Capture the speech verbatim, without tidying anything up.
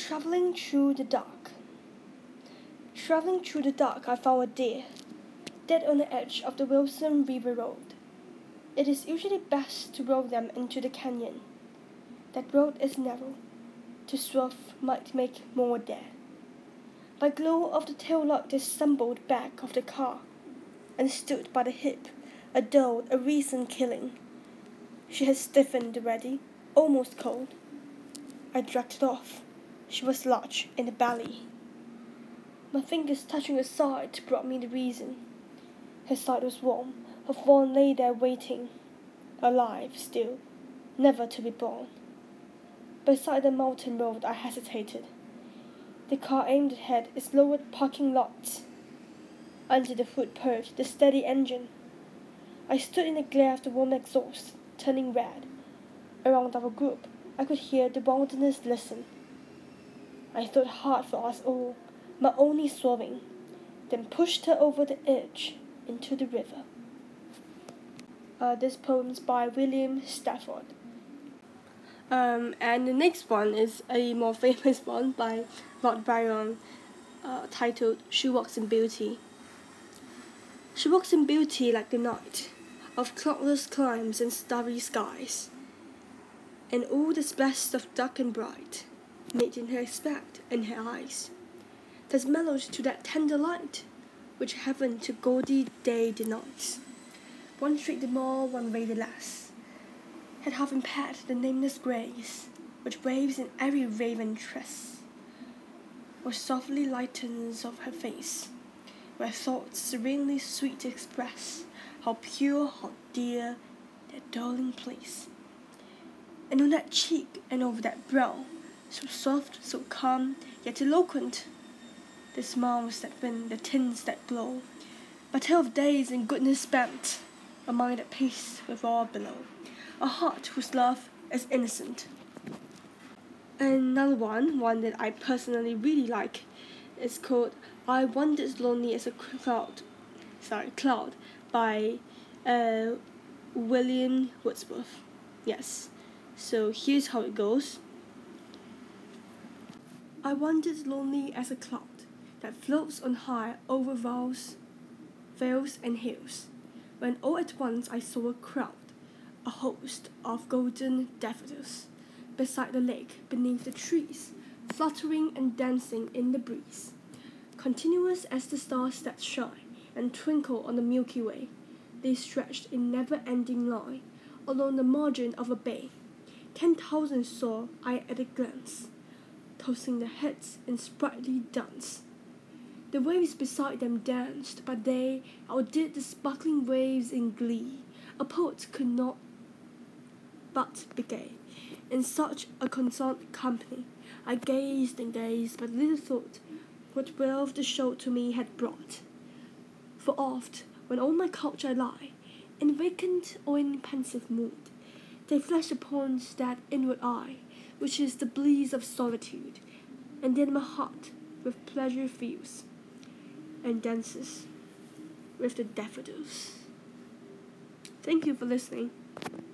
Traveling through the dark. Traveling through the dark, I found a deer, dead on the edge of the Wilson River Road. It is usually best to roll them into the canyon. That road is narrow. To swerve might make more there. By glow of the tail light, they stumbled back of the car and stood by the hip, a doe, a recent killing. She had stiffened already, almost cold. I dragged it off. She was large in the belly. My fingers touching her side brought me the reason. Her side was warm. Her fawn lay there waiting, alive still, never to be born. Beside the mountain road I hesitated. The car aimed ahead its lowered parking lot. Under the hood purred the steady engine. I stood in the glare of the warm exhaust, turning red. Around our group I could hear the wilderness listen. I thought hard for us all, my only swerving, then pushed her over the edge into the river. Uh, this poem's by William Stafford. Um, and the next one is a more famous one by Lord Byron, uh, titled She Walks in Beauty. She walks in beauty like the night, of cloudless climes and starry skies, and all that's best of dark and bright, made in her aspect and her eyes, that's mellowed to that tender light, which heaven to gaudy day denies. One shade the more, one ray the less, had half impaired the nameless grace, which waves in every raven tress, or softly lightens of her face, where thoughts serenely sweet express how pure, how dear, their dwelling place. And on that cheek and over that brow, so soft, so calm, yet eloquent, the smiles that win, the tints that glow, but tell of days and goodness spent, a mind at peace with all below, a heart whose love is innocent. Another one, one that I personally really like, is called I Wander as Lonely as a Cloud, sorry, Cloud, by uh, William Wordsworth. Yes, so here's how it goes. I wandered lonely as a cloud that floats on high over vales, vales and hills, when all at once I saw a crowd, a host of golden daffodils, beside the lake beneath the trees, fluttering and dancing in the breeze, continuous as the stars that shine and twinkle on the Milky Way. They stretched in never-ending line along the margin of a bay. Ten thousand saw I at a glance, tossing their heads in sprightly dance. The waves beside them danced, but they outdid the sparkling waves in glee. A poet could not but be gay. In such a consort company, I gazed and gazed, but little thought what wealth the show to me had brought. For oft, when on my couch I lie, in vacant or in pensive mood, they flash upon that inward eye, which is the bliss of solitude, and then my heart with pleasure fills, and dances with the daffodils. Thank you for listening.